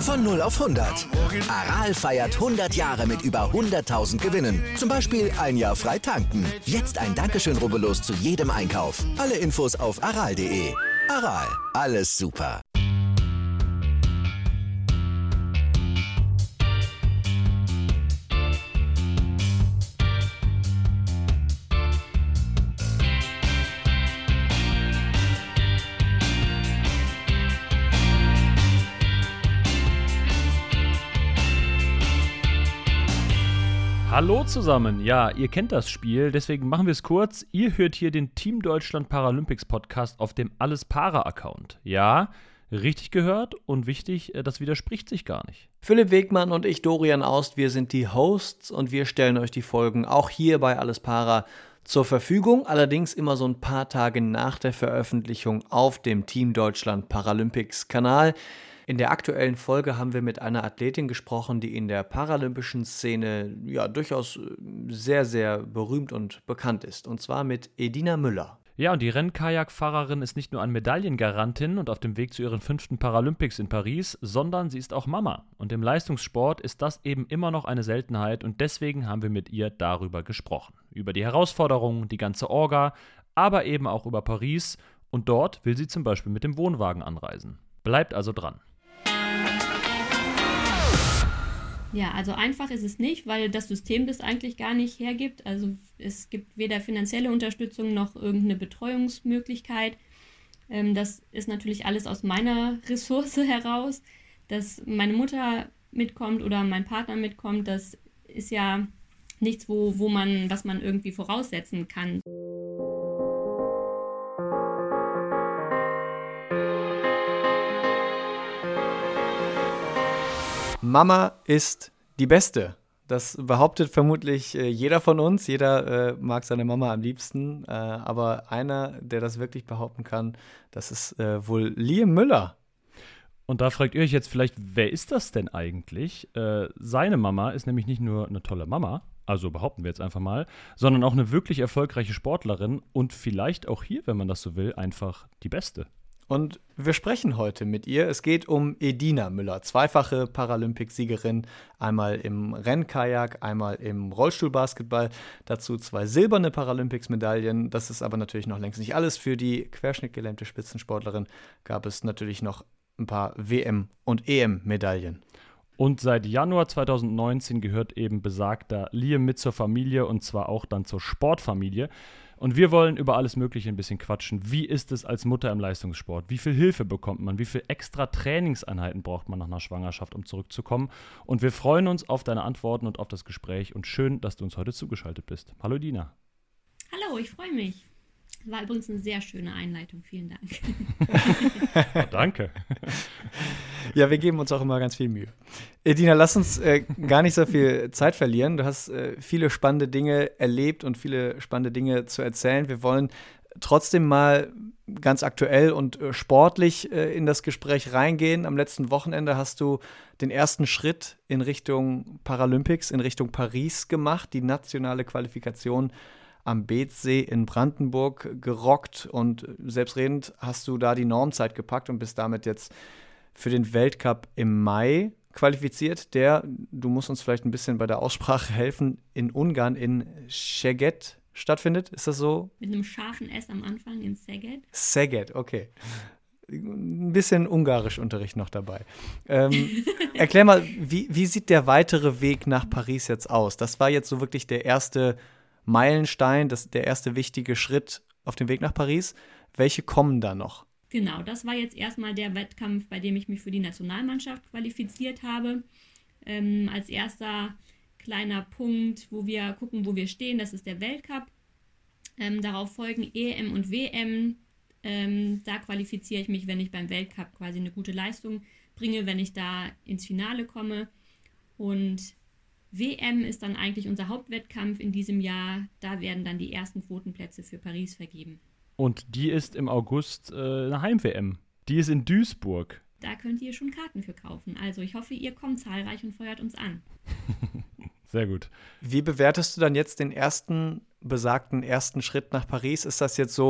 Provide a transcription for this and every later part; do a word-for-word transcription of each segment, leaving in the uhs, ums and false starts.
Von null auf hundert. Aral feiert hundert Jahre mit über hunderttausend Gewinnen. Zum Beispiel ein Jahr frei tanken. Jetzt ein Dankeschön, rubbellos zu jedem Einkauf. Alle Infos auf aral punkt de. Aral, alles super. Hallo zusammen, ja, ihr kennt das Spiel, deswegen machen wir es kurz. Ihr hört hier den Team Deutschland Paralympics Podcast auf dem Alles Para Account. Ja, richtig gehört und wichtig, das widerspricht sich gar nicht. Philipp Wegmann und ich, Dorian Aust, wir sind die Hosts und wir stellen euch die Folgen auch hier bei Alles Para zur Verfügung, allerdings immer so ein paar Tage nach der Veröffentlichung auf dem Team Deutschland Paralympics Kanal. In der aktuellen Folge haben wir mit einer Athletin gesprochen, die in der paralympischen Szene ja durchaus sehr, sehr berühmt und bekannt ist. Und zwar mit Edina Müller. Ja, und die Rennkajakfahrerin ist nicht nur eine Medaillengarantin und auf dem Weg zu ihren fünften Paralympics in Paris, sondern sie ist auch Mama. Und im Leistungssport ist das eben immer noch eine Seltenheit und deswegen haben wir mit ihr darüber gesprochen. Über die Herausforderungen, die ganze Orga, aber eben auch über Paris. Und dort will sie zum Beispiel mit dem Wohnwagen anreisen. Bleibt also dran. Ja, also einfach ist es nicht, weil das System das eigentlich gar nicht hergibt. Also es gibt weder finanzielle Unterstützung noch irgendeine Betreuungsmöglichkeit. Ähm, das ist natürlich alles aus meiner Ressource heraus. Dass meine Mutter mitkommt oder mein Partner mitkommt, das ist ja nichts, wo, wo man, was man irgendwie voraussetzen kann. Mama ist die Beste. Das behauptet vermutlich äh, jeder von uns. Jeder äh, mag seine Mama am liebsten. Äh, aber einer, der das wirklich behaupten kann, das ist äh, wohl Liam Müller. Und da fragt ihr euch jetzt vielleicht, wer ist das denn eigentlich? Äh, seine Mama ist nämlich nicht nur eine tolle Mama, also behaupten wir jetzt einfach mal, sondern auch eine wirklich erfolgreiche Sportlerin und vielleicht auch hier, wenn man das so will, einfach die Beste. Und wir sprechen heute mit ihr. Es geht um Edina Müller, zweifache Paralympicsiegerin, einmal im Rennkajak, einmal im Rollstuhlbasketball, dazu zwei silberne Paralympics-Medaillen. Das ist aber natürlich noch längst nicht alles. Für die querschnittgelähmte Spitzensportlerin gab es natürlich noch ein paar W M- und E M-Medaillen. Und seit Januar zweitausendneunzehn gehört eben besagter Liam mit zur Familie und zwar auch dann zur Sportfamilie. Und wir wollen über alles Mögliche ein bisschen quatschen. Wie ist es als Mutter im Leistungssport? Wie viel Hilfe bekommt man? Wie viel extra Trainingseinheiten braucht man nach einer Schwangerschaft, um zurückzukommen? Und wir freuen uns auf deine Antworten und auf das Gespräch. Und schön, dass du uns heute zugeschaltet bist. Hallo Dina. Hallo, ich freue mich. War übrigens eine sehr schöne Einleitung. Vielen Dank. Oh, danke. Ja, wir geben uns auch immer ganz viel Mühe. Edina, lass uns äh, gar nicht so viel Zeit verlieren. Du hast äh, viele spannende Dinge erlebt und viele spannende Dinge zu erzählen. Wir wollen trotzdem mal ganz aktuell und äh, sportlich äh, in das Gespräch reingehen. Am letzten Wochenende hast du den ersten Schritt in Richtung Paralympics, in Richtung Paris gemacht, die nationale Qualifikation am Beetzsee in Brandenburg gerockt und selbstredend hast du da die Normzeit gepackt und bist damit jetzt für den Weltcup im Mai qualifiziert, der, du musst uns vielleicht ein bisschen bei der Aussprache helfen, in Ungarn in Szeged stattfindet. Ist das so? Mit einem scharfen S am Anfang in Szeged. Szeged, okay. Ein bisschen Ungarischunterricht noch dabei. Ähm, erklär mal, wie, wie sieht der weitere Weg nach Paris jetzt aus? Das war jetzt so wirklich der erste Meilenstein, das, der erste wichtige Schritt auf dem Weg nach Paris. Welche kommen da noch? Genau, das war jetzt erstmal der Wettkampf, bei dem ich mich für die Nationalmannschaft qualifiziert habe. Ähm, als erster kleiner Punkt, wo wir gucken, wo wir stehen, das ist der Weltcup. Ähm, darauf folgen E M und W M. Ähm, da qualifiziere ich mich, wenn ich beim Weltcup quasi eine gute Leistung bringe, wenn ich da ins Finale komme. Und W M ist dann eigentlich unser Hauptwettkampf in diesem Jahr. Da werden dann die ersten Quotenplätze für Paris vergeben. Und die ist im August äh, eine Heim-W M. Die ist in Duisburg. Da könnt ihr schon Karten für kaufen. Also ich hoffe, ihr kommt zahlreich und feuert uns an. Sehr gut. Wie bewertest du dann jetzt den ersten, besagten ersten Schritt nach Paris? Ist das jetzt so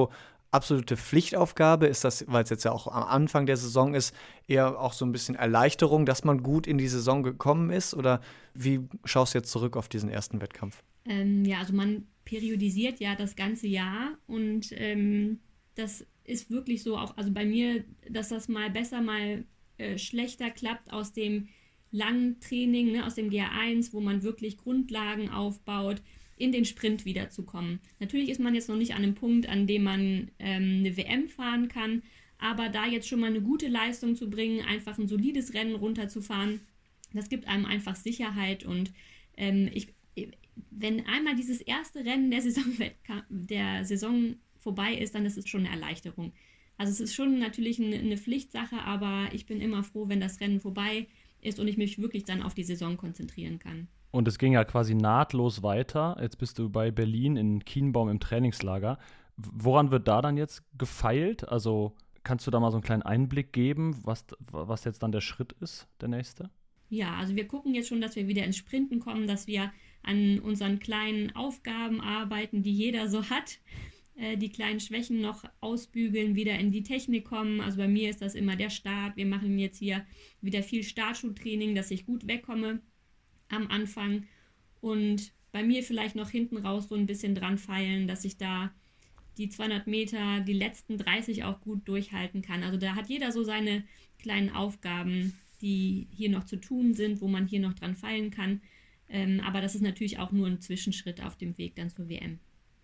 absolute Pflichtaufgabe? Ist das, weil es jetzt ja auch am Anfang der Saison ist, eher auch so ein bisschen Erleichterung, dass man gut in die Saison gekommen ist? Oder wie schaust du jetzt zurück auf diesen ersten Wettkampf? Ähm, ja, also man periodisiert ja das ganze Jahr und ähm, das ist wirklich so, auch also bei mir, dass das mal besser, mal äh, schlechter klappt aus dem langen Training, ne, aus dem G R eins, wo man wirklich Grundlagen aufbaut, in den Sprint wiederzukommen. Natürlich ist man jetzt noch nicht an einem Punkt, an dem man ähm, eine W M fahren kann, aber da jetzt schon mal eine gute Leistung zu bringen, einfach ein solides Rennen runterzufahren, das gibt einem einfach Sicherheit und ähm, ich, wenn einmal dieses erste Rennen der Saison, der Saison vorbei ist, dann ist es schon eine Erleichterung. Also es ist schon natürlich eine, eine Pflichtsache, aber ich bin immer froh, wenn das Rennen vorbei ist und ich mich wirklich dann auf die Saison konzentrieren kann. Und es ging ja quasi nahtlos weiter. Jetzt bist du bei Berlin in Kienbaum im Trainingslager. Woran wird da dann jetzt gefeilt? Also kannst du da mal so einen kleinen Einblick geben, was, was jetzt dann der Schritt ist, der nächste? Ja, also wir gucken jetzt schon, dass wir wieder ins Sprinten kommen, dass wir an unseren kleinen Aufgaben arbeiten, die jeder so hat, äh, die kleinen Schwächen noch ausbügeln, wieder in die Technik kommen. Also bei mir ist das immer der Start. Wir machen jetzt hier wieder viel Startschuhtraining, dass ich gut wegkomme am Anfang und bei mir vielleicht noch hinten raus so ein bisschen dran feilen, dass ich da die zweihundert Meter, die letzten dreißig auch gut durchhalten kann. Also da hat jeder so seine kleinen Aufgaben, die hier noch zu tun sind, wo man hier noch dran feilen kann. Ähm, aber das ist natürlich auch nur ein Zwischenschritt auf dem Weg dann zur W M.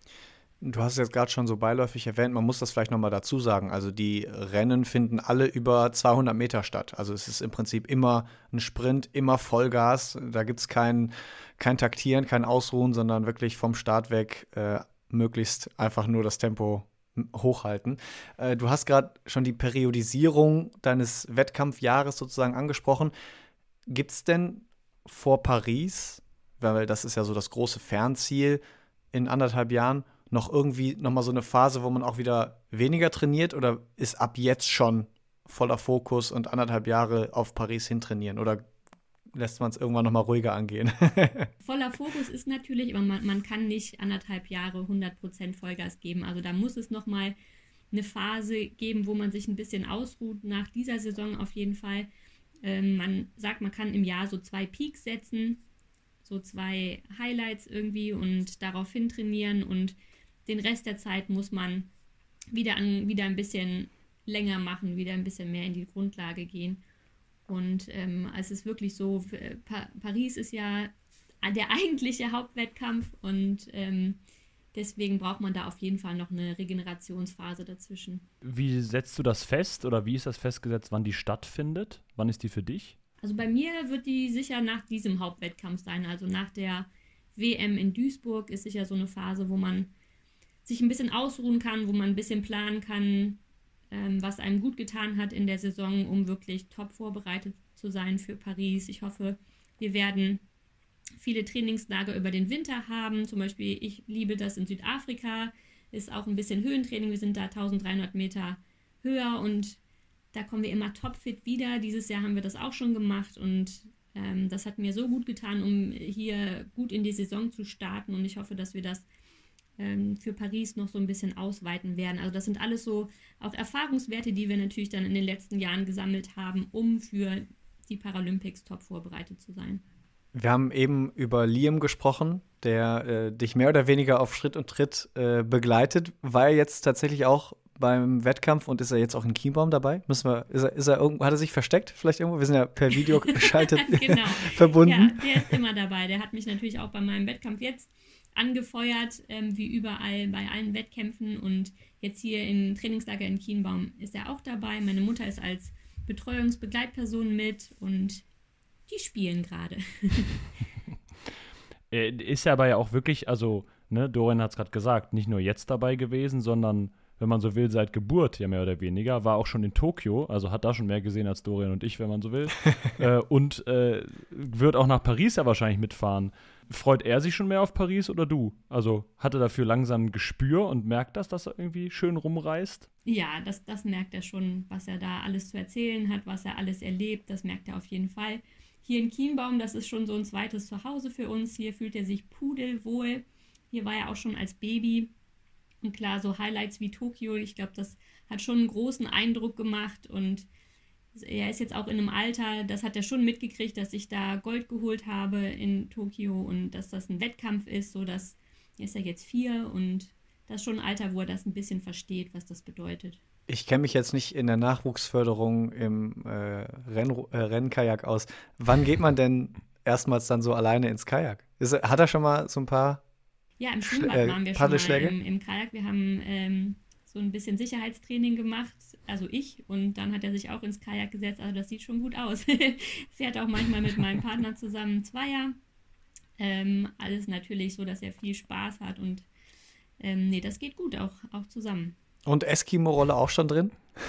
Du hast es jetzt gerade schon so beiläufig erwähnt, man muss das vielleicht nochmal dazu sagen. Also die Rennen finden alle über zweihundert Meter statt. Also es ist im Prinzip immer ein Sprint, immer Vollgas. Da gibt es kein, kein Taktieren, kein Ausruhen, sondern wirklich vom Start weg äh, möglichst einfach nur das Tempo hochhalten. Äh, du hast gerade schon die Periodisierung deines Wettkampfjahres sozusagen angesprochen. Gibt es denn vor Paris, weil das ist ja so das große Fernziel in anderthalb Jahren, noch irgendwie nochmal so eine Phase, wo man auch wieder weniger trainiert oder ist ab jetzt schon voller Fokus und anderthalb Jahre auf Paris hintrainieren oder lässt man es irgendwann nochmal ruhiger angehen? Voller Fokus ist natürlich, aber man, man kann nicht anderthalb Jahre hundert Prozent Vollgas geben. Also da muss es nochmal eine Phase geben, wo man sich ein bisschen ausruht, nach dieser Saison auf jeden Fall. Ähm, man sagt, man kann im Jahr so zwei Peaks setzen, so zwei Highlights irgendwie und daraufhin trainieren und den Rest der Zeit muss man wieder, an, wieder ein bisschen länger machen, wieder ein bisschen mehr in die Grundlage gehen. Und ähm, es ist wirklich so, pa- Paris ist ja der eigentliche Hauptwettkampf und ähm, deswegen braucht man da auf jeden Fall noch eine Regenerationsphase dazwischen. Wie setzt du das fest oder wie ist das festgesetzt, wann die stattfindet? Wann ist die für dich? Also bei mir wird die sicher nach diesem Hauptwettkampf sein, also nach der W M in Duisburg ist sicher so eine Phase, wo man sich ein bisschen ausruhen kann, wo man ein bisschen planen kann, ähm, was einem gut getan hat in der Saison, um wirklich top vorbereitet zu sein für Paris. Ich hoffe, wir werden viele Trainingslager über den Winter haben. Zum Beispiel, ich liebe das in Südafrika, ist auch ein bisschen Höhentraining. Wir sind da dreizehnhundert Meter höher und da kommen wir immer topfit wieder. Dieses Jahr haben wir das auch schon gemacht und ähm, das hat mir so gut getan, um hier gut in die Saison zu starten und ich hoffe, dass wir das für Paris noch so ein bisschen ausweiten werden. Also das sind alles so auch Erfahrungswerte, die wir natürlich dann in den letzten Jahren gesammelt haben, um für die Paralympics top vorbereitet zu sein. Wir haben eben über Liam gesprochen, der äh, dich mehr oder weniger auf Schritt und Tritt äh, begleitet. War er jetzt tatsächlich auch beim Wettkampf und ist er jetzt auch in Kienbaum dabei? Müssen wir, ist er, ist er irgendwo, hat er sich versteckt vielleicht irgendwo? Wir sind ja per Video geschaltet genau. verbunden. Ja, der ist immer dabei. Der hat mich natürlich auch bei meinem Wettkampf jetzt angefeuert, ähm, wie überall bei allen Wettkämpfen und jetzt hier im Trainingslager in Kienbaum ist er auch dabei. Meine Mutter ist als Betreuungsbegleitperson mit und die spielen gerade. Ist ja aber ja auch wirklich, also, ne, Dorian hat es gerade gesagt, nicht nur jetzt dabei gewesen, sondern, wenn man so will, seit Geburt ja mehr oder weniger, war auch schon in Tokio, also hat da schon mehr gesehen als Dorian und ich, wenn man so will, äh, und äh, wird auch nach Paris ja wahrscheinlich mitfahren. Freut er sich schon mehr auf Paris oder du? Also hat er dafür langsam ein Gespür und merkt das, dass er irgendwie schön rumreist? Ja, das, das merkt er schon, was er da alles zu erzählen hat, was er alles erlebt, das merkt er auf jeden Fall. Hier in Kienbaum, das ist schon so ein zweites Zuhause für uns, hier fühlt er sich pudelwohl. Hier war er auch schon als Baby Und klar, so Highlights wie Tokio, ich glaube, das hat schon einen großen Eindruck gemacht und er ist jetzt auch in einem Alter, das hat er schon mitgekriegt, dass ich da Gold geholt habe in Tokio und dass das ein Wettkampf ist, so dass er ist ja jetzt vier und das ist schon ein Alter, wo er das ein bisschen versteht, was das bedeutet. Ich kenne mich jetzt nicht in der Nachwuchsförderung im äh, Renn, äh, Rennkajak aus. Wann geht man denn erstmals dann so alleine ins Kajak? Ist, hat er schon mal so ein paar Ja, im Schwimmbad äh, waren wir schon mal im, im Kajak. Wir haben ähm, so ein bisschen Sicherheitstraining gemacht, also ich, und dann hat er sich auch ins Kajak gesetzt. Also das sieht schon gut aus. Fährt auch manchmal mit meinem Partner zusammen Zweier. Ähm, alles natürlich so, dass er viel Spaß hat und ähm, nee, das geht gut, auch, auch zusammen. Und Eskimo-Rolle auch schon drin?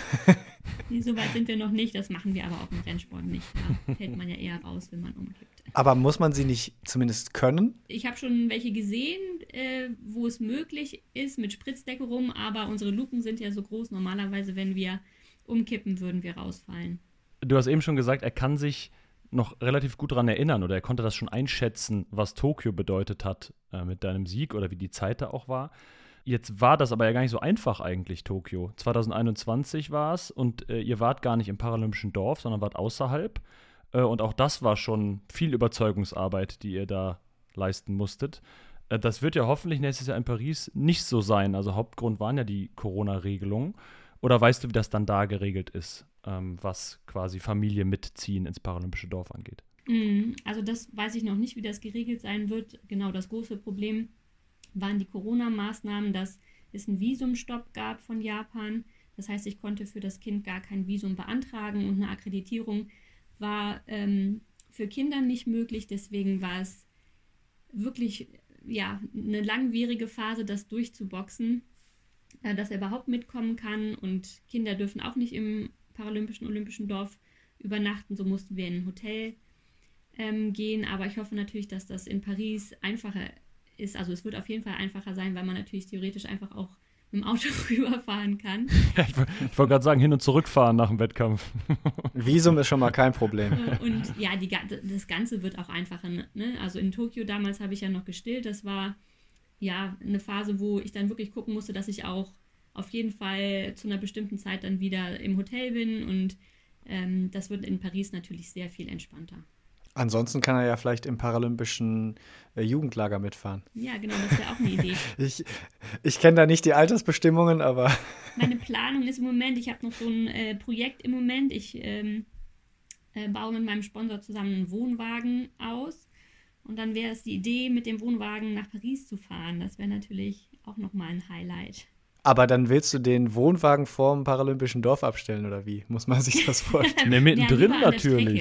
Nee, so weit sind wir noch nicht, das machen wir aber auch im Rennsport nicht. Da fällt man ja eher raus, wenn man umkippt. Aber muss man sie nicht zumindest können? Ich habe schon welche gesehen, äh, wo es möglich ist, mit Spritzdecke rum, aber unsere Luken sind ja so groß. Normalerweise, wenn wir umkippen, würden wir rausfallen. Du hast eben schon gesagt, er kann sich noch relativ gut daran erinnern oder er konnte das schon einschätzen, was Tokio bedeutet hat äh, mit deinem Sieg oder wie die Zeit da auch war. Jetzt war das aber ja gar nicht so einfach eigentlich, Tokio. zwanzig einundzwanzig war es und äh, ihr wart gar nicht im Paralympischen Dorf, sondern wart außerhalb. Äh, und auch das war schon viel Überzeugungsarbeit, die ihr da leisten musstet. Äh, das wird ja hoffentlich nächstes Jahr in Paris nicht so sein. Also Hauptgrund waren ja die Corona-Regelungen. Oder weißt du, wie das dann da geregelt ist, ähm, was quasi Familie mitziehen ins Paralympische Dorf angeht? Also das weiß ich noch nicht, wie das geregelt sein wird. Genau, das große Problem waren die Corona-Maßnahmen, dass es einen Visumstopp gab von Japan. Das heißt, ich konnte für das Kind gar kein Visum beantragen und eine Akkreditierung war ähm, für Kinder nicht möglich. Deswegen war es wirklich ja, eine langwierige Phase, das durchzuboxen, äh, dass er überhaupt mitkommen kann. Und Kinder dürfen auch nicht im Paralympischen Olympischen Dorf übernachten. So mussten wir in ein Hotel ähm, gehen. Aber ich hoffe natürlich, dass das in Paris einfacher ist, also es wird auf jeden Fall einfacher sein, weil man natürlich theoretisch einfach auch mit dem Auto rüberfahren kann. Ja, ich ich wollte gerade sagen, hin und zurückfahren nach dem Wettkampf. Visum ist schon mal kein Problem. Und ja, die, das Ganze wird auch einfacher. Ne? Also in Tokio damals habe ich ja noch gestillt. Das war ja eine Phase, wo ich dann wirklich gucken musste, dass ich auch auf jeden Fall zu einer bestimmten Zeit dann wieder im Hotel bin und ähm, das wird in Paris natürlich sehr viel entspannter. Ansonsten kann er ja vielleicht im paralympischen äh, Jugendlager mitfahren. Ja, genau, das wäre auch eine Idee. Ich, ich kenne da nicht die Altersbestimmungen, aber Meine Planung ist im Moment, ich habe noch so ein äh, Projekt im Moment. Ich ähm, äh, baue mit meinem Sponsor zusammen einen Wohnwagen aus. Und dann wäre es die Idee, mit dem Wohnwagen nach Paris zu fahren. Das wäre natürlich auch nochmal ein Highlight. aber dann willst du den Wohnwagen vorm Paralympischen Dorf abstellen, oder wie? Muss man sich das vorstellen? Ne, mittendrin lieber an der natürlich.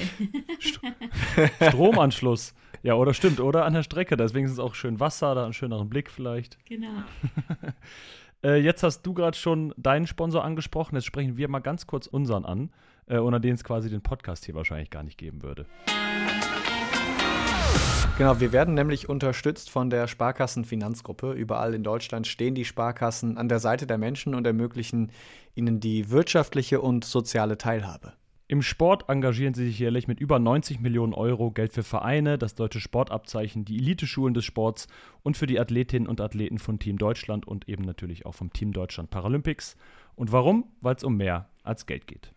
Stromanschluss. Ja, oder stimmt, oder an der Strecke. Da ist wenigstens auch schön Wasser, da einen schöneren Blick vielleicht. Genau. Äh, jetzt hast du gerade schon deinen Sponsor angesprochen. Jetzt sprechen wir mal ganz kurz unseren an, äh, ohne den es quasi den Podcast hier wahrscheinlich gar nicht geben würde. Genau, wir werden nämlich unterstützt von der Sparkassenfinanzgruppe. Überall in Deutschland stehen die Sparkassen an der Seite der Menschen und ermöglichen ihnen die wirtschaftliche und soziale Teilhabe. Im Sport engagieren sie sich jährlich mit über neunzig Millionen Euro Geld für Vereine, das deutsche Sportabzeichen, die Eliteschulen des Sports und für die Athletinnen und Athleten von Team Deutschland und eben natürlich auch vom Team Deutschland Paralympics. Und warum? Weil es um mehr als Geld geht.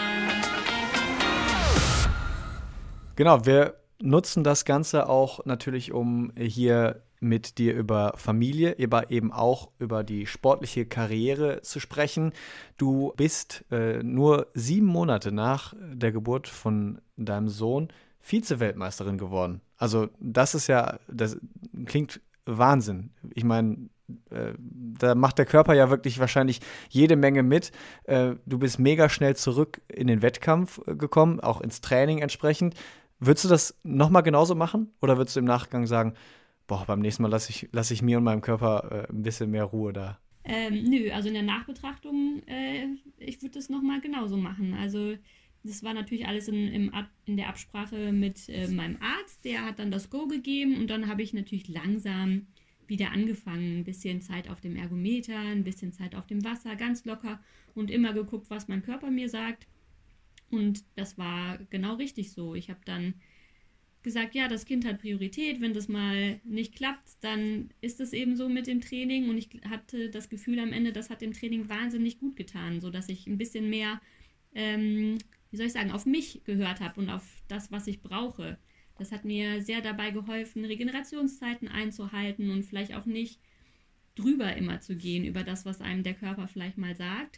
Genau, wir nutzen das Ganze auch natürlich, um hier mit dir über Familie, aber eben auch über die sportliche Karriere zu sprechen. Du bist äh, nur sieben Monate nach der Geburt von deinem Sohn Vize-Weltmeisterin geworden. Also das ist ja, das klingt Wahnsinn. Ich meine, äh, da macht der Körper ja wirklich wahrscheinlich jede Menge mit. Äh, du bist mega schnell zurück in den Wettkampf äh, gekommen, auch ins Training entsprechend. Würdest du das nochmal genauso machen? Oder würdest du im Nachgang sagen, boah, beim nächsten Mal lasse ich, lass ich mir und meinem Körper äh, ein bisschen mehr Ruhe da? Ähm, nö, also in der Nachbetrachtung, äh, ich würde das nochmal genauso machen. Also das war natürlich alles in, im Ab, in der Absprache mit äh, meinem Arzt. Der hat dann das Go gegeben und dann habe ich natürlich langsam wieder angefangen. Ein bisschen Zeit auf dem Ergometer, ein bisschen Zeit auf dem Wasser, ganz locker und immer geguckt, was mein Körper mir sagt. Und das war genau richtig so. Ich habe dann gesagt, ja, das Kind hat Priorität, wenn das mal nicht klappt, dann ist es eben so mit dem Training und ich hatte das Gefühl am Ende, das hat dem Training wahnsinnig gut getan, sodass ich ein bisschen mehr, ähm, wie soll ich sagen, auf mich gehört habe und auf das, was ich brauche. Das hat mir sehr dabei geholfen, Regenerationszeiten einzuhalten und vielleicht auch nicht drüber immer zu gehen über das, was einem der Körper vielleicht mal sagt.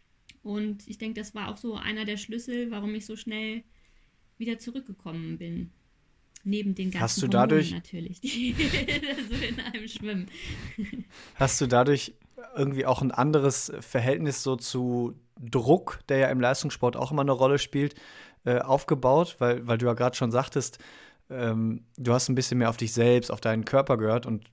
Und ich denke, das war auch so einer der Schlüssel, warum ich so schnell wieder zurückgekommen bin. Neben den ganzen Hast du dadurch, Hormonen natürlich, die so in einem schwimmen. Hast du dadurch irgendwie auch ein anderes Verhältnis so zu Druck, der ja im Leistungssport auch immer eine Rolle spielt, äh, aufgebaut? Weil, weil du ja gerade schon sagtest, ähm, du hast ein bisschen mehr auf dich selbst, auf deinen Körper gehört und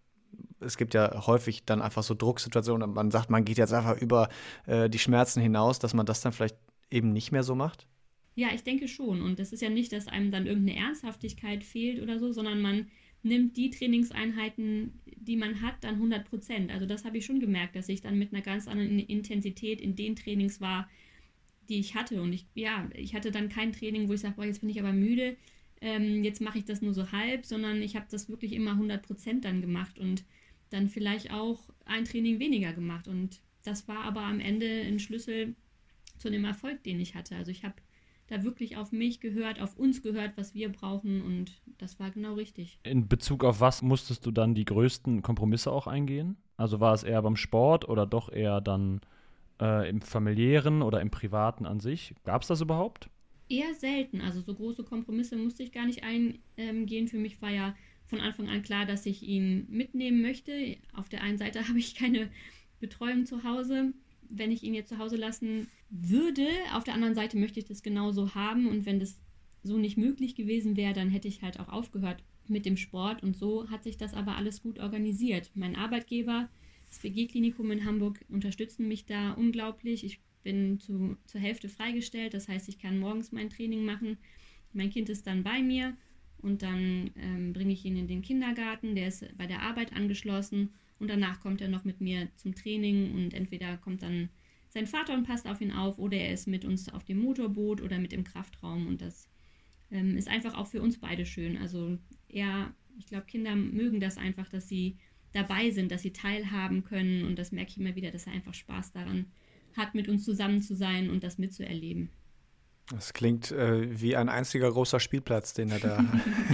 es gibt ja häufig dann einfach so Drucksituationen und man sagt, man geht jetzt einfach über äh, die Schmerzen hinaus, dass man das dann vielleicht eben nicht mehr so macht? Ja, ich denke schon. Und das ist ja nicht, dass einem dann irgendeine Ernsthaftigkeit fehlt oder so, sondern man nimmt die Trainingseinheiten, die man hat, dann hundert Prozent. Also das habe ich schon gemerkt, dass ich dann mit einer ganz anderen Intensität in den Trainings war, die ich hatte. Und ich, ja, ich hatte dann kein Training, wo ich sage, boah, jetzt bin ich aber müde, ähm, jetzt mache ich das nur so halb, sondern ich habe das wirklich immer hundert Prozent dann gemacht und dann vielleicht auch ein Training weniger gemacht. Und das war aber am Ende ein Schlüssel zu dem Erfolg, den ich hatte. Also ich habe da wirklich auf mich gehört, auf uns gehört, was wir brauchen und das war genau richtig. In Bezug auf was musstest du dann die größten Kompromisse auch eingehen? Also war es eher beim Sport oder doch eher dann äh, im Familiären oder im Privaten an sich? Gab es das überhaupt? Eher selten, also so große Kompromisse musste ich gar nicht eingehen. Für mich war ja von Anfang an klar, dass ich ihn mitnehmen möchte. Auf der einen Seite habe ich keine Betreuung zu Hause, wenn ich ihn jetzt zu Hause lassen würde. Auf der anderen Seite möchte ich das genauso haben und wenn das so nicht möglich gewesen wäre, dann hätte ich halt auch aufgehört mit dem Sport und so hat sich das aber alles gut organisiert. Mein Arbeitgeber, das W G-Klinikum in Hamburg, unterstützen mich da unglaublich. Ich bin zu, zur Hälfte freigestellt, das heißt, ich kann morgens mein Training machen. Mein Kind ist dann bei mir und dann ähm, bringe ich ihn in den Kindergarten, der ist bei der Arbeit angeschlossen. Und danach kommt er noch mit mir zum Training und entweder kommt dann sein Vater und passt auf ihn auf oder er ist mit uns auf dem Motorboot oder mit im Kraftraum und das ähm, ist einfach auch für uns beide schön. Also eher, ich glaube, Kinder mögen das einfach, dass sie dabei sind, dass sie teilhaben können und das merke ich immer wieder, dass er einfach Spaß daran hat, mit uns zusammen zu sein und das mitzuerleben. Das klingt äh, wie ein einziger großer Spielplatz, den er da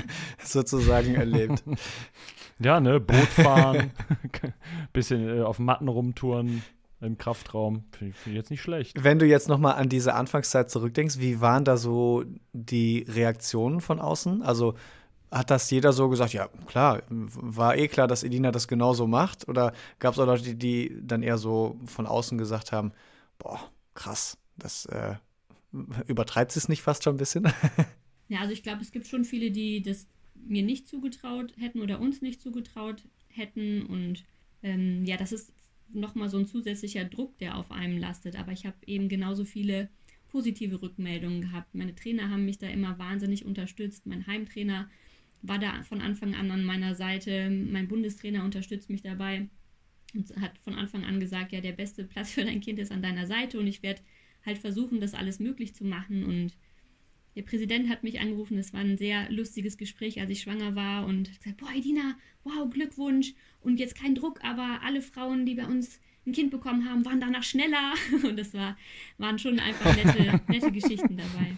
sozusagen erlebt. Ja, ne, Boot fahren, bisschen äh, auf Matten rumtouren im Kraftraum, finde ich, find ich jetzt nicht schlecht. Wenn du jetzt nochmal an diese Anfangszeit zurückdenkst, wie waren da so die Reaktionen von außen? Also hat das jeder so gesagt, ja klar, war eh klar, dass Edina das genauso macht? Oder gab es auch Leute, die, die dann eher so von außen gesagt haben, boah, krass, das äh, übertreibt es nicht fast schon ein bisschen? Ja, also ich glaube, es gibt schon viele, die das mir nicht zugetraut hätten oder uns nicht zugetraut hätten und ähm, ja, das ist nochmal so ein zusätzlicher Druck, der auf einem lastet, aber ich habe eben genauso viele positive Rückmeldungen gehabt. Meine Trainer haben mich da immer wahnsinnig unterstützt, mein Heimtrainer war da von Anfang an an meiner Seite, mein Bundestrainer unterstützt mich dabei und hat von Anfang an gesagt, ja, der beste Platz für dein Kind ist an deiner Seite und ich werde halt versuchen, das alles möglich zu machen und der Präsident hat mich angerufen, das war ein sehr lustiges Gespräch, als ich schwanger war und hat gesagt, boah, Edina, wow, Glückwunsch und jetzt kein Druck, aber alle Frauen, die bei uns ein Kind bekommen haben, waren danach schneller und das war, waren schon einfach nette, nette Geschichten dabei.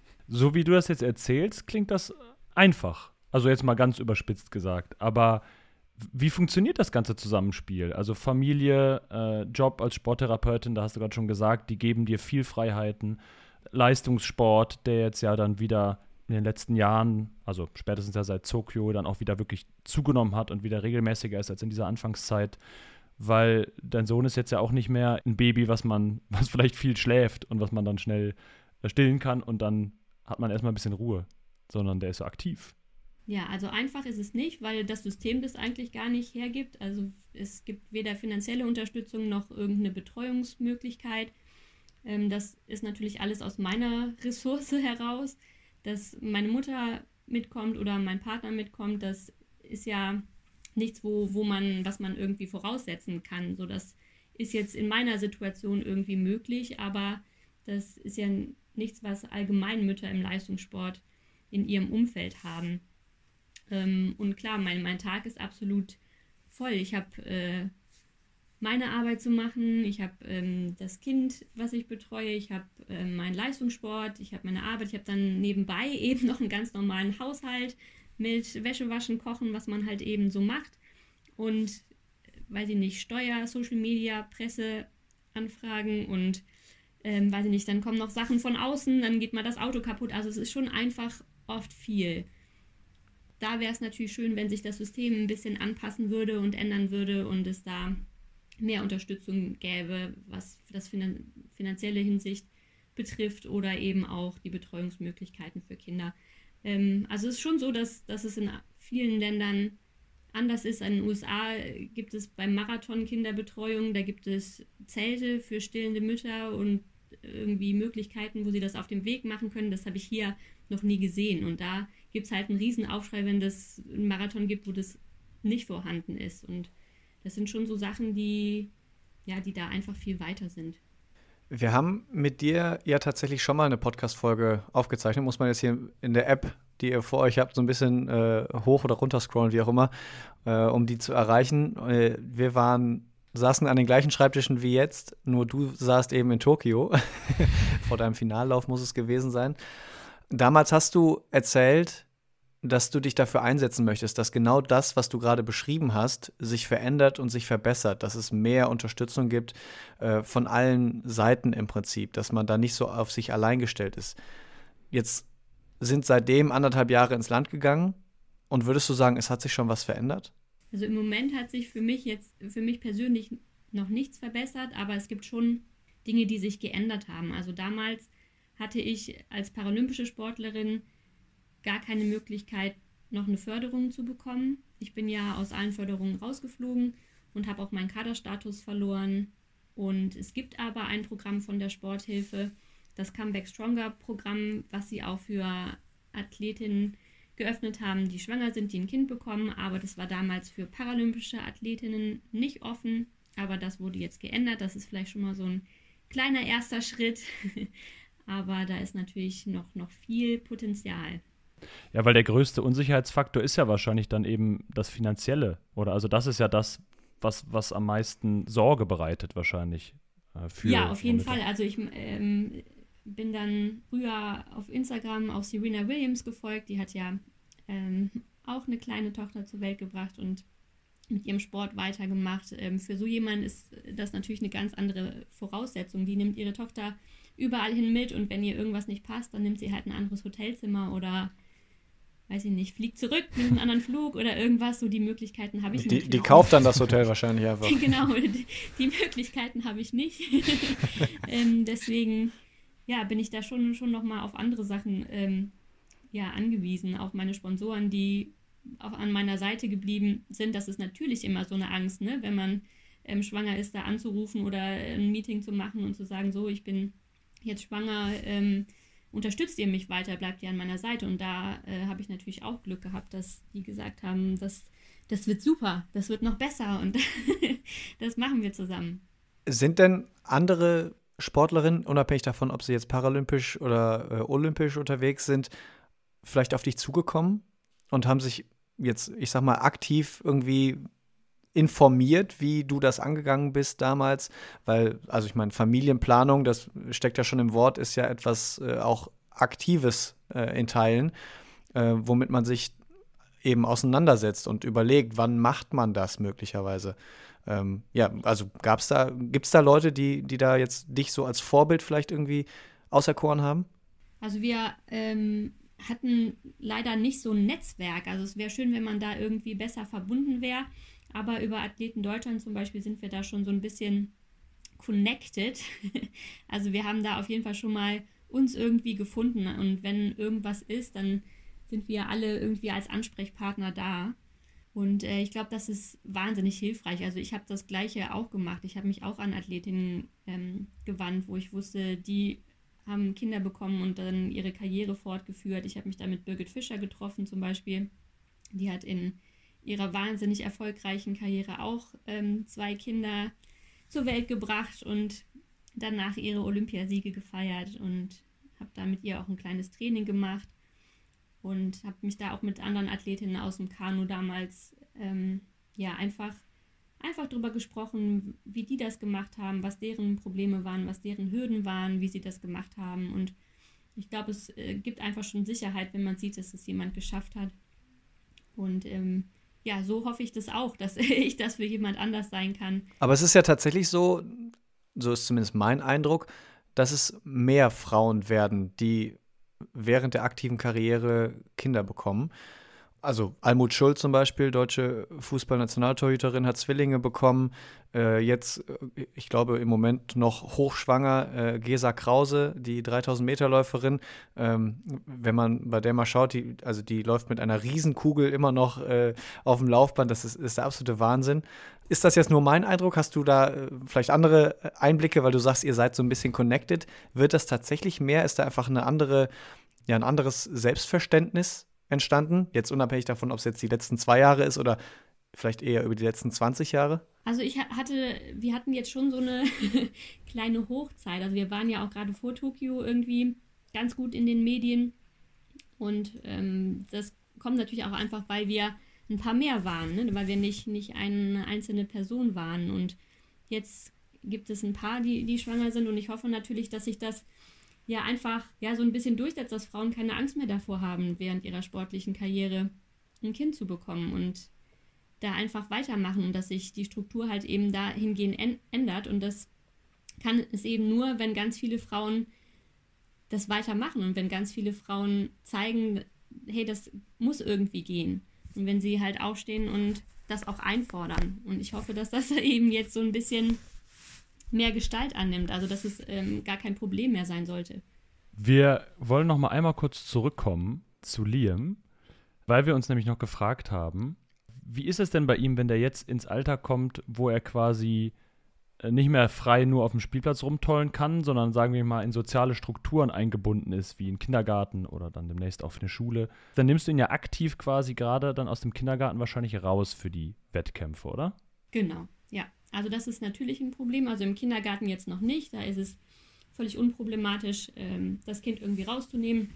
So wie du das jetzt erzählst, klingt das einfach, also jetzt mal ganz überspitzt gesagt, aber wie funktioniert das ganze Zusammenspiel? Also Familie, äh, Job als Sporttherapeutin, da hast du gerade schon gesagt, die geben dir viel Freiheiten, Leistungssport, der jetzt ja dann wieder in den letzten Jahren, also spätestens ja seit Tokio, dann auch wieder wirklich zugenommen hat und wieder regelmäßiger ist als in dieser Anfangszeit, weil dein Sohn ist jetzt ja auch nicht mehr ein Baby, was man, was vielleicht viel schläft und was man dann schnell stillen kann und dann hat man erstmal ein bisschen Ruhe, sondern der ist so aktiv. Ja, also einfach ist es nicht, weil das System das eigentlich gar nicht hergibt. Also es gibt weder finanzielle Unterstützung noch irgendeine Betreuungsmöglichkeit. Das ist natürlich alles aus meiner Ressource heraus, dass meine Mutter mitkommt oder mein Partner mitkommt. Das ist ja nichts, wo, wo man, was man irgendwie voraussetzen kann. So, das ist jetzt in meiner Situation irgendwie möglich, aber das ist ja nichts, was allgemein Mütter im Leistungssport in ihrem Umfeld haben. Ähm, und klar, mein, mein Tag ist absolut voll. Ich habe äh, meine Arbeit zu machen, ich habe ähm, das Kind, was ich betreue, ich habe äh, meinen Leistungssport, ich habe meine Arbeit, ich habe dann nebenbei eben noch einen ganz normalen Haushalt mit Wäsche waschen, kochen, was man halt eben so macht. Und, weiß ich nicht, Steuer, Social Media, Presseanfragen und, ähm, weiß ich nicht, dann kommen noch Sachen von außen, dann geht mal das Auto kaputt. Also es ist schon einfach oft viel. Da wäre es natürlich schön, wenn sich das System ein bisschen anpassen würde und ändern würde und es da mehr Unterstützung gäbe, was das finan- finanzielle Hinsicht betrifft oder eben auch die Betreuungsmöglichkeiten für Kinder. Ähm, also es ist schon so, dass, dass es in vielen Ländern anders ist. In den U S A gibt es beim Marathon Kinderbetreuung, da gibt es Zelte für stillende Mütter und irgendwie Möglichkeiten, wo sie das auf dem Weg machen können. Das habe ich hier noch nie gesehen. Und da gibt es halt einen Riesenaufschrei, wenn es einen Marathon gibt, wo das nicht vorhanden ist. Und das sind schon so Sachen, die, ja, die da einfach viel weiter sind. Wir haben mit dir ja tatsächlich schon mal eine Podcast-Folge aufgezeichnet. Muss man jetzt hier in der App, die ihr vor euch habt, so ein bisschen äh, hoch oder runter scrollen, wie auch immer, äh, um die zu erreichen. Äh, wir waren, saßen an den gleichen Schreibtischen wie jetzt, nur du saßt eben in Tokio. Vor deinem Finallauf muss es gewesen sein. Damals hast du erzählt, dass du dich dafür einsetzen möchtest, dass genau das, was du gerade beschrieben hast, sich verändert und sich verbessert, dass es mehr Unterstützung gibt äh, von allen Seiten im Prinzip, dass man da nicht so auf sich allein gestellt ist. Jetzt sind seitdem anderthalb Jahre ins Land gegangen und würdest du sagen, es hat sich schon was verändert? Also im Moment hat sich für mich jetzt, für mich persönlich noch nichts verbessert, aber es gibt schon Dinge, die sich geändert haben. Also damals hatte ich als paralympische Sportlerin gar keine Möglichkeit, noch eine Förderung zu bekommen. Ich bin ja aus allen Förderungen rausgeflogen und habe auch meinen Kaderstatus verloren. Und es gibt aber ein Programm von der Sporthilfe, das Comeback Stronger Programm, was sie auch für Athletinnen geöffnet haben, die schwanger sind, die ein Kind bekommen. Aber das war damals für paralympische Athletinnen nicht offen. Aber das wurde jetzt geändert. Das ist vielleicht schon mal so ein kleiner erster Schritt. Aber da ist natürlich noch, noch viel Potenzial. Ja, weil der größte Unsicherheitsfaktor ist ja wahrscheinlich dann eben das Finanzielle, oder? Also das ist ja das, was, was am meisten Sorge bereitet wahrscheinlich äh, für Ja, auf jeden Mütter. Fall. Also ich ähm, bin dann früher auf Instagram auf Serena Williams gefolgt. Die hat ja ähm, auch eine kleine Tochter zur Welt gebracht und mit ihrem Sport weitergemacht. Ähm, für so jemanden ist das natürlich eine ganz andere Voraussetzung. Die nimmt ihre Tochter überall hin mit und wenn ihr irgendwas nicht passt, dann nimmt sie halt ein anderes Hotelzimmer oder weiß ich nicht, fliegt zurück mit einem anderen Flug oder irgendwas. So die Möglichkeiten habe ich Die, natürlich die nicht. kauft dann das Hotel wahrscheinlich einfach. Genau, die, die Möglichkeiten habe ich nicht. ähm, deswegen ja, bin ich da schon, schon nochmal auf andere Sachen ähm, ja, angewiesen, auf meine Sponsoren, die auch an meiner Seite geblieben sind. Das ist natürlich immer so eine Angst, ne? Wenn man ähm, schwanger ist, da anzurufen oder ein Meeting zu machen und zu sagen, so, ich bin jetzt schwanger, ähm, unterstützt ihr mich weiter, bleibt ihr an meiner Seite. Und da äh, habe ich natürlich auch Glück gehabt, dass die gesagt haben, das, das wird super, das wird noch besser und das machen wir zusammen. Sind denn andere Sportlerinnen, unabhängig davon, ob sie jetzt paralympisch oder äh, olympisch unterwegs sind, vielleicht auf dich zugekommen und haben sich jetzt, ich sag mal, aktiv irgendwie informiert, wie du das angegangen bist damals? Weil, also ich meine, Familienplanung, das steckt ja schon im Wort, ist ja etwas äh, auch Aktives äh, in Teilen, äh, womit man sich eben auseinandersetzt und überlegt, wann macht man das möglicherweise. Ähm, ja, also gab's da, gibt's da Leute, die, die da jetzt dich so als Vorbild vielleicht irgendwie auserkoren haben? Also wir ähm, hatten leider nicht so ein Netzwerk. Also es wäre schön, wenn man da irgendwie besser verbunden wäre. Aber über Athleten Deutschland zum Beispiel sind wir da schon so ein bisschen connected. Also wir haben da auf jeden Fall schon mal uns irgendwie gefunden. Und wenn irgendwas ist, dann sind wir alle irgendwie als Ansprechpartner da. Und äh, ich glaube, das ist wahnsinnig hilfreich. Also ich habe das Gleiche auch gemacht. Ich habe mich auch an Athletinnen ähm, gewandt, wo ich wusste, die haben Kinder bekommen und dann ihre Karriere fortgeführt. Ich habe mich da mit Birgit Fischer getroffen zum Beispiel. Die hat in ihrer wahnsinnig erfolgreichen Karriere auch ähm, zwei Kinder zur Welt gebracht und danach ihre Olympiasiege gefeiert und habe da mit ihr auch ein kleines Training gemacht. und habe mich da auch mit anderen Athletinnen aus dem Kanu damals ähm, ja einfach, einfach drüber gesprochen, wie die das gemacht haben, was deren Probleme waren, was deren Hürden waren, wie sie das gemacht haben. Und ich glaube, es äh, gibt einfach schon Sicherheit, wenn man sieht, dass es jemand geschafft hat. Und ähm, ja, so hoffe ich das auch, dass ich das für jemand anders sein kann. Aber es ist ja tatsächlich so, so ist zumindest mein Eindruck, dass es mehr Frauen werden, die während der aktiven Karriere Kinder bekommen. Also Almut Schuld zum Beispiel, deutsche Fußballnationaltorhüterin, hat Zwillinge bekommen. Äh, jetzt, ich glaube, im Moment noch hochschwanger, äh, Gesa Krause, die dreitausend-Meter-Läuferin. Ähm, wenn man bei der mal schaut, die, also die läuft mit einer Riesenkugel immer noch äh, auf dem Laufband. Das ist, ist der absolute Wahnsinn. Ist das jetzt nur mein Eindruck? Hast du da äh, vielleicht andere Einblicke, weil du sagst, ihr seid so ein bisschen connected? Wird das tatsächlich mehr? Ist da einfach eine andere, ja, ein anderes Selbstverständnis entstanden? Jetzt unabhängig davon, ob es jetzt die letzten zwei Jahre ist oder vielleicht eher über die letzten zwanzig Jahre? Also ich hatte, wir hatten jetzt schon so eine kleine Hochzeit. Also wir waren ja auch gerade vor Tokio irgendwie ganz gut in den Medien. Und ähm, das kommt natürlich auch einfach, weil wir ein paar mehr waren, ne? Weil wir nicht, nicht eine einzelne Person waren. Und jetzt gibt es ein paar, die, die schwanger sind. Und ich hoffe natürlich, dass sich das ja einfach ja so ein bisschen durchsetzt, dass Frauen keine Angst mehr davor haben, während ihrer sportlichen Karriere ein Kind zu bekommen und da einfach weitermachen und dass sich die Struktur halt eben dahingehend ändert. Und das kann es eben nur, wenn ganz viele Frauen das weitermachen und wenn ganz viele Frauen zeigen, hey, das muss irgendwie gehen. Und wenn sie halt aufstehen und das auch einfordern. Und ich hoffe, dass das eben jetzt so ein bisschen mehr Gestalt annimmt, also dass es ähm, gar kein Problem mehr sein sollte. Wir wollen noch mal einmal kurz zurückkommen zu Liam, weil wir uns nämlich noch gefragt haben, wie ist es denn bei ihm, wenn der jetzt ins Alter kommt, wo er quasi nicht mehr frei nur auf dem Spielplatz rumtollen kann, sondern sagen wir mal in soziale Strukturen eingebunden ist, wie in Kindergarten oder dann demnächst auch für eine Schule. Dann nimmst du ihn ja aktiv quasi gerade dann aus dem Kindergarten wahrscheinlich raus für die Wettkämpfe, oder? Genau, ja. Also das ist natürlich ein Problem. Also im Kindergarten jetzt noch nicht. Da ist es völlig unproblematisch, ähm, das Kind irgendwie rauszunehmen.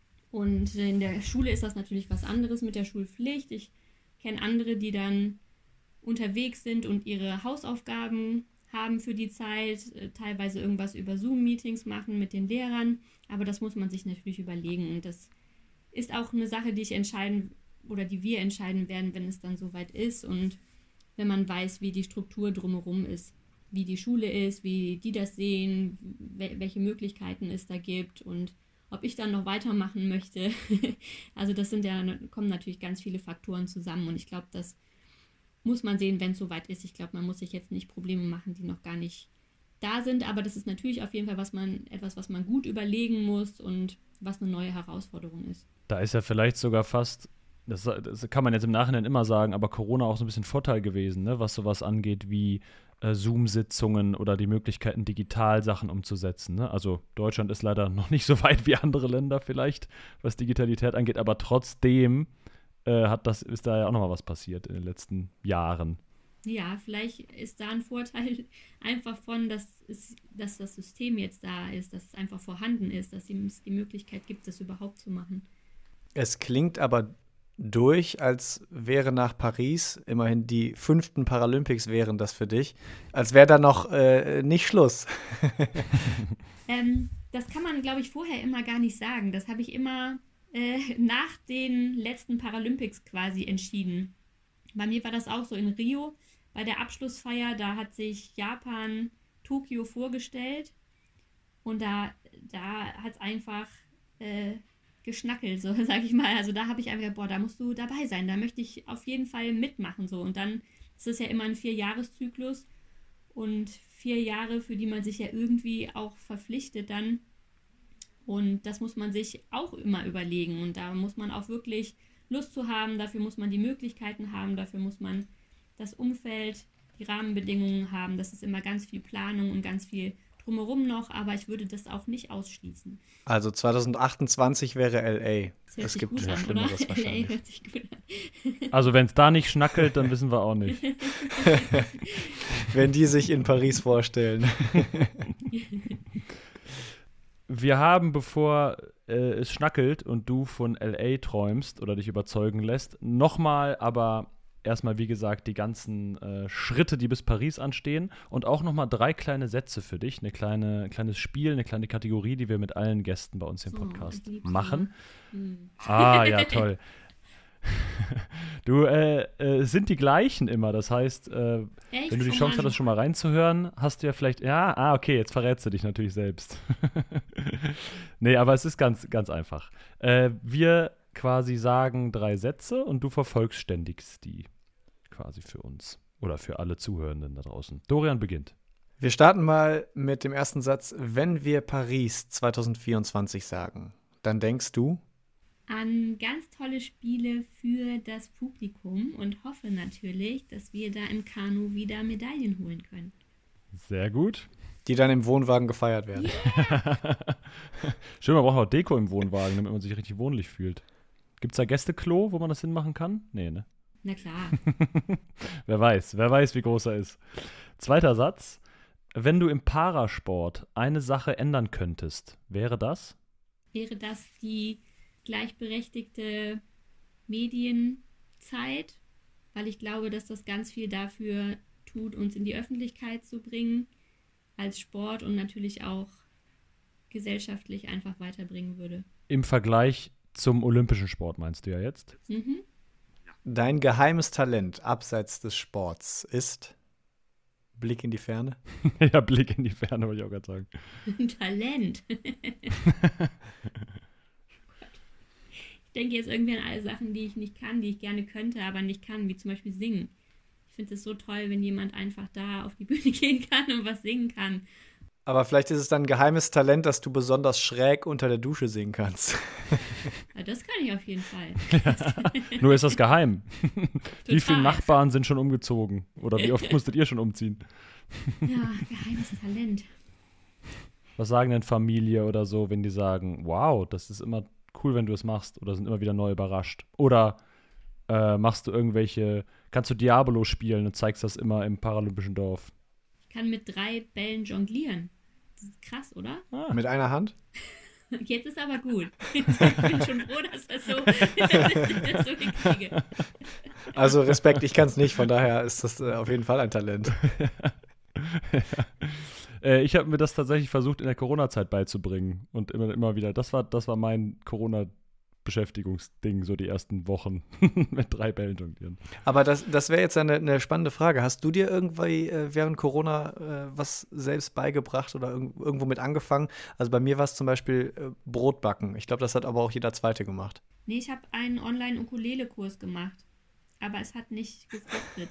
Und in der Schule ist das natürlich was anderes mit der Schulpflicht. Ich kenne andere, die dann unterwegs sind und ihre Hausaufgaben haben für die Zeit, äh, teilweise irgendwas über Zoom-Meetings machen mit den Lehrern. Aber das muss man sich natürlich überlegen. Und das ist auch eine Sache, die ich entscheiden oder die wir entscheiden werden, wenn es dann soweit ist. Und wenn man weiß, wie die Struktur drumherum ist, wie die Schule ist, wie die das sehen, welche Möglichkeiten es da gibt und ob ich dann noch weitermachen möchte. Also das sind ja, kommen natürlich ganz viele Faktoren zusammen und ich glaube, das muss man sehen, wenn es soweit ist. Ich glaube, man muss sich jetzt nicht Probleme machen, die noch gar nicht da sind, aber das ist natürlich auf jeden Fall was man, etwas, was man gut überlegen muss und was eine neue Herausforderung ist. Da ist ja vielleicht sogar fast Das, das kann man jetzt im Nachhinein immer sagen, aber Corona auch so ein bisschen Vorteil gewesen, ne? Was sowas angeht wie äh, Zoom-Sitzungen oder die Möglichkeiten, digital Sachen umzusetzen. Ne? Also Deutschland ist leider noch nicht so weit wie andere Länder vielleicht, was Digitalität angeht, aber trotzdem äh, hat das, ist da ja auch nochmal was passiert in den letzten Jahren. Ja, vielleicht ist da ein Vorteil einfach von, dass, es, dass das System jetzt da ist, dass es einfach vorhanden ist, dass es die Möglichkeit gibt, das überhaupt zu machen. Es klingt aber durch, als wäre nach Paris, immerhin die fünften Paralympics wären das für dich, als wäre da noch äh, nicht Schluss. ähm, das kann man, glaube ich, vorher immer gar nicht sagen. Das habe ich immer äh, nach den letzten Paralympics quasi entschieden. Bei mir war das auch so in Rio, bei der Abschlussfeier, da hat sich Japan Tokio vorgestellt und da, da hat es einfach äh, geschnackelt, so sage ich mal. Also da habe ich einfach gedacht, boah, da musst du dabei sein, da möchte ich auf jeden Fall mitmachen. So. Und dann ist es ja immer ein Vierjahreszyklus und vier Jahre, für die man sich ja irgendwie auch verpflichtet dann. Und das muss man sich auch immer überlegen. Und da muss man auch wirklich Lust zu haben, dafür muss man die Möglichkeiten haben, dafür muss man das Umfeld, die Rahmenbedingungen haben. Das ist immer ganz viel Planung und ganz viel drumherum noch, aber ich würde das auch nicht ausschließen. Also zwanzig achtundzwanzig wäre L A. Das es gibt gut ja an, Schlimmeres oder? wahrscheinlich. L A hört sich gut an. Also wenn es da nicht schnackelt, dann wissen wir auch nicht. Wenn die sich in Paris vorstellen. Wir haben, bevor äh, es schnackelt und du von L A träumst oder dich überzeugen lässt, nochmal aber erstmal, wie gesagt, die ganzen äh, Schritte, die bis Paris anstehen und auch nochmal drei kleine Sätze für dich, ein kleine, kleines Spiel, eine kleine Kategorie, die wir mit allen Gästen bei uns im Podcast oh, machen. Hm. Ah, ja, toll. Du, äh, äh, sind die gleichen immer, das heißt, äh, Echt? wenn du die Chance hattest, schon mal reinzuhören, hast du ja vielleicht, ja, ah, okay, jetzt verrätst du dich natürlich selbst. Nee, aber es ist ganz, ganz einfach. Äh, wir quasi sagen drei Sätze und du vervollständigst die quasi für uns oder für alle Zuhörenden da draußen. Dorian beginnt. Wir starten mal mit dem ersten Satz. Wenn wir Paris zwanzig vierundzwanzig sagen, dann denkst du? An ganz tolle Spiele für das Publikum und hoffe natürlich, dass wir da im Kanu wieder Medaillen holen können. Sehr gut. Die dann im Wohnwagen gefeiert werden. Yeah. Schön, man braucht auch Deko im Wohnwagen, damit man sich richtig wohnlich fühlt. Gibt es da Gästeklo, wo man das hinmachen kann? Nee, ne? Na klar. Wer weiß, wer weiß, wie groß er ist. Zweiter Satz. Wenn du im Parasport eine Sache ändern könntest, wäre das? Wäre das die gleichberechtigte Medienzeit, weil ich glaube, dass das ganz viel dafür tut, uns in die Öffentlichkeit zu bringen, als Sport und natürlich auch gesellschaftlich einfach weiterbringen würde. Im Vergleich zum olympischen Sport meinst du ja jetzt? Mhm. Dein geheimes Talent abseits des Sports ist Blick in die Ferne? Ja, Blick in die Ferne, wollte ich auch gerade sagen. Talent. Ich denke jetzt irgendwie an alle Sachen, die ich nicht kann, die ich gerne könnte, aber nicht kann, wie zum Beispiel singen. Ich finde es so toll, wenn jemand einfach da auf die Bühne gehen kann und was singen kann. Aber vielleicht ist es dann ein geheimes Talent, dass du besonders schräg unter der Dusche singen kannst. Ja, das kann ich auf jeden Fall. Ja, nur ist das geheim. Wie viele Total. Nachbarn sind schon umgezogen? Oder wie oft musstet ihr schon umziehen? Ja, geheimes Talent. Was sagen denn Familie oder so, wenn die sagen, wow, das ist immer cool, wenn du es machst oder sind immer wieder neu überrascht? Oder äh, machst du irgendwelche, kannst du Diabolo spielen und zeigst das immer im paralympischen Dorf? Ich kann mit drei Bällen jonglieren. Das ist krass, oder? Ah. Mit einer Hand? Jetzt ist aber gut. Ich bin schon froh, dass, das so, dass ich das so hinkriege. Also Respekt, ich kann es nicht, von daher ist das äh, auf jeden Fall ein Talent. äh, ich habe mir das tatsächlich versucht, in der Corona-Zeit beizubringen. Und immer, immer wieder, das war, das war mein Corona-Beschäftigungsding, so die ersten Wochen mit drei Bällen jonglieren. Aber das, das wäre jetzt eine, eine spannende Frage. Hast du dir irgendwie äh, während Corona äh, was selbst beigebracht oder irg- irgendwo mit angefangen? Also bei mir war es zum Beispiel äh, Brotbacken. Ich glaube, das hat aber auch jeder Zweite gemacht. Nee, ich habe einen Online-Ukulele-Kurs gemacht. Aber es hat nicht gefruchtet.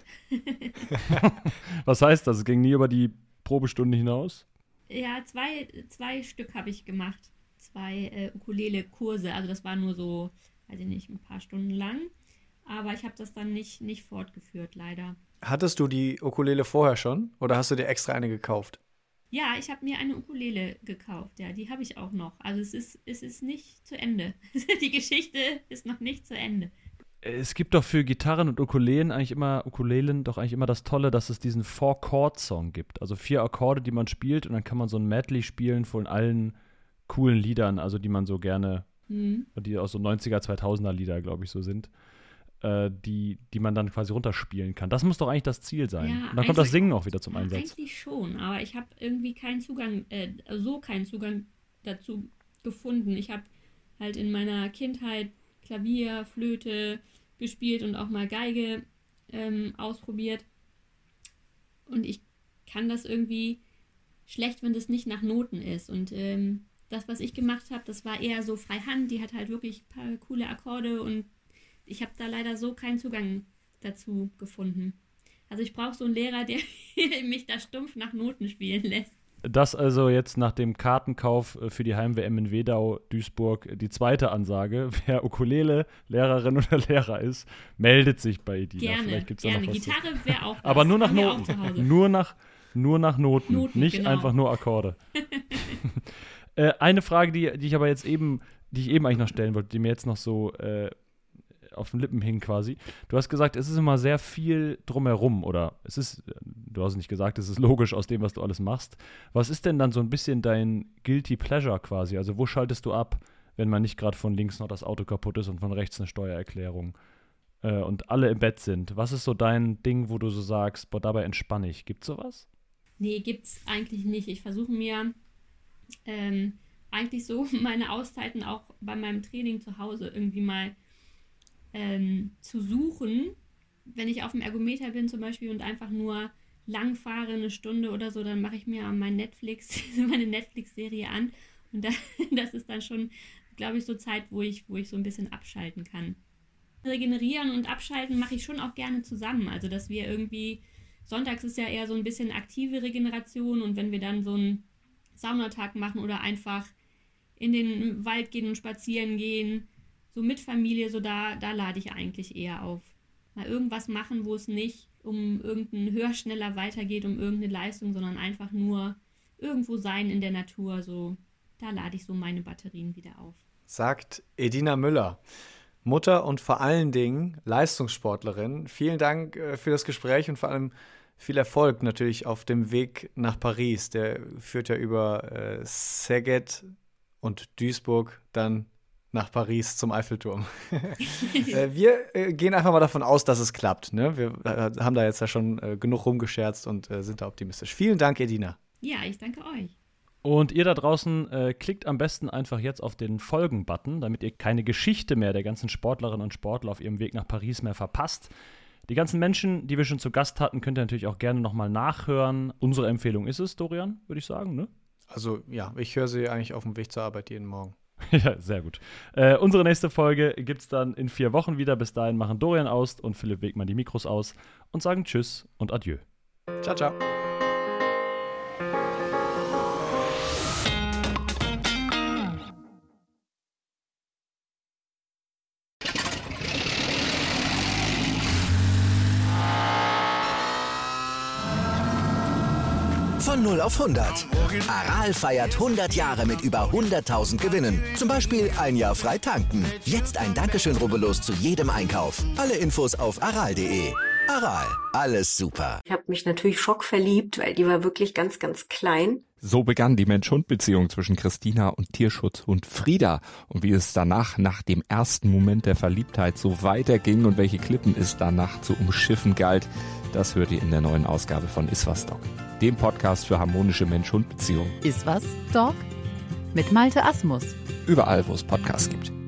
Was heißt das? Es ging nie über die Probestunde hinaus? Ja, zwei, zwei Stück habe ich gemacht. Zwei äh, Ukulele-Kurse. Also das war nur so, weiß ich nicht, ein paar Stunden lang. Aber ich habe das dann nicht, nicht fortgeführt, leider. Hattest du die Ukulele vorher schon oder hast du dir extra eine gekauft? Ja, ich habe mir eine Ukulele gekauft. Ja, die habe ich auch noch. Also es ist, es ist nicht zu Ende. Die Geschichte ist noch nicht zu Ende. Es gibt doch für Gitarren und Ukulelen eigentlich immer, Ukulelen doch eigentlich immer das Tolle, dass es diesen Four-Chord-Song gibt. Also vier Akkorde, die man spielt und dann kann man so ein Medley spielen von allen coolen Liedern, also die man so gerne, Mhm. die auch so neunziger, zweitausender Lieder, glaube ich, so sind, äh, die, die man dann quasi runterspielen kann. Das muss doch eigentlich das Ziel sein. Ja, und dann kommt das eigentlich- Singen auch wieder zum Ja, Einsatz. eigentlich schon, aber ich habe irgendwie keinen Zugang, äh, so keinen Zugang dazu gefunden. Ich habe halt in meiner Kindheit Klavier, Flöte gespielt und auch mal Geige ähm, ausprobiert. Und ich kann das irgendwie schlecht, wenn das nicht nach Noten ist. Und ähm, das, was ich gemacht habe, das war eher so freihand. Die hat halt wirklich ein paar coole Akkorde und ich habe da leider so keinen Zugang dazu gefunden. Also ich brauche so einen Lehrer, der mich da stumpf nach Noten spielen lässt. Das also jetzt nach dem Kartenkauf äh, für die Heim-W M in Wedau, Duisburg, die zweite Ansage. Wer Ukulele, Lehrerin oder Lehrer ist, meldet sich bei Edina. Gerne, Vielleicht gibt's da gerne. noch was zu- Gitarre wäre auch was. Aber nur nach Haben wir auch zu Noten. Hause. Nur nach, nur nach Noten. Noten, nicht genau. einfach nur Akkorde. äh, eine Frage, die, die ich aber jetzt eben, die ich eben eigentlich noch stellen wollte, die mir jetzt noch so äh, auf den Lippen hing quasi. Du hast gesagt, es ist immer sehr viel drumherum, oder es ist, du hast nicht gesagt, es ist logisch aus dem, was du alles machst. Was ist denn dann so ein bisschen dein Guilty Pleasure quasi? Also wo schaltest du ab, wenn man nicht gerade von links noch das Auto kaputt ist und von rechts eine Steuererklärung äh, und alle im Bett sind. Was ist so dein Ding, wo du so sagst, boah, dabei entspanne ich? Gibt's sowas? Nee, gibt's eigentlich nicht. Ich versuche mir ähm, eigentlich so meine Auszeiten auch bei meinem Training zu Hause irgendwie mal ähm, zu suchen. Wenn ich auf dem Ergometer bin zum Beispiel und einfach nur lang fahre, eine Stunde oder so, dann mache ich mir mein Netflix, meine Netflix-Serie an. Und da, das ist dann schon, glaube ich, so Zeit, wo ich, wo ich so ein bisschen abschalten kann. Regenerieren und abschalten mache ich schon auch gerne zusammen. Also, dass wir irgendwie, sonntags ist ja eher so ein bisschen aktive Regeneration und wenn wir dann so einen Saunatag machen oder einfach in den Wald gehen und spazieren gehen, so mit Familie, so da, da lade ich eigentlich eher auf. Mal irgendwas machen, wo es nicht um irgendein höher, schneller weitergeht, um irgendeine Leistung, sondern einfach nur irgendwo sein in der Natur, so, da lade ich so meine Batterien wieder auf. Sagt Edina Müller, Mutter und vor allen Dingen Leistungssportlerin. Vielen Dank äh, für das Gespräch und vor allem viel Erfolg natürlich auf dem Weg nach Paris. Der führt ja über äh, Szeged und Duisburg dann nach Paris zum Eiffelturm. äh, wir äh, gehen einfach mal davon aus, dass es klappt. Ne? Wir äh, haben da jetzt ja schon äh, genug rumgescherzt und äh, sind da optimistisch. Vielen Dank, Edina. Ja, ich danke euch. Und ihr da draußen äh, klickt am besten einfach jetzt auf den Folgen-Button, damit ihr keine Geschichte mehr der ganzen Sportlerinnen und Sportler auf ihrem Weg nach Paris mehr verpasst. Die ganzen Menschen, die wir schon zu Gast hatten, könnt ihr natürlich auch gerne nochmal nachhören. Unsere Empfehlung ist es, Dorian, würde ich sagen, ne? Also ja, ich höre sie eigentlich auf dem Weg zur Arbeit jeden Morgen. Ja, sehr gut. Äh, unsere nächste Folge gibt es dann in vier Wochen wieder. Bis dahin machen Dorian Aust und Philipp Wegmann die Mikros aus und sagen Tschüss und Adieu. Ciao, ciao. Von null auf hundert. Aral feiert hundert Jahre mit über hunderttausend Gewinnen. Zum Beispiel ein Jahr frei tanken. Jetzt ein Dankeschön, rubbellos zu jedem Einkauf. Alle Infos auf aral punkt de. Aral, alles super. Ich habe mich natürlich schockverliebt, weil die war wirklich ganz, ganz klein. So begann die Mensch-Hund-Beziehung zwischen Christina und Tierschutzhund Frieda. Und wie es danach, nach dem ersten Moment der Verliebtheit, so weiterging und welche Klippen es danach zu umschiffen galt, das hört ihr in der neuen Ausgabe von Iswas Dog, dem Podcast für harmonische Mensch-Hund-Beziehungen. Iswas Dog mit Malte Asmus. Überall, wo es Podcasts gibt.